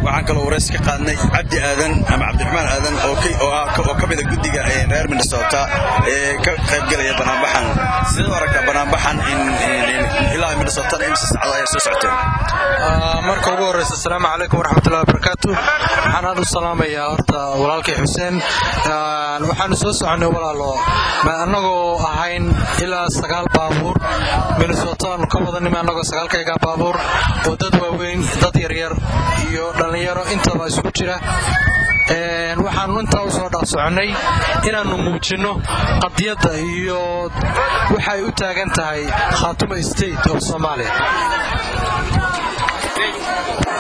waxaan kala wareys ka qaadnay Cabdi Aadan ama Cabdiraxmaan Aadan oo ka mid ah guddiga reer Minnesota ee ka qayb galaya banaanbaxan sidoo aragta banaanbaxan in ilaa Minnesota ay socdaan soo socoteen marka ugu horeysa assalaamu calaykum waraxmatullaahi wabarakaatuh waxaan aad u salaamayaa horta walaalkay Xuseen waxaan soo soconay walaalo annagoo ahayn ilaa 9 baabuur Minnesota ka wadanimo annagoo 9 kayga baabuur oo dad waaweyn dad yar yar iyo dhalinyaro intaba isku jira waxaan inta u soo dhaafsoconay inaanu muujino qadiyada iyo waxay u taagan tahay Khartoum State of Somalia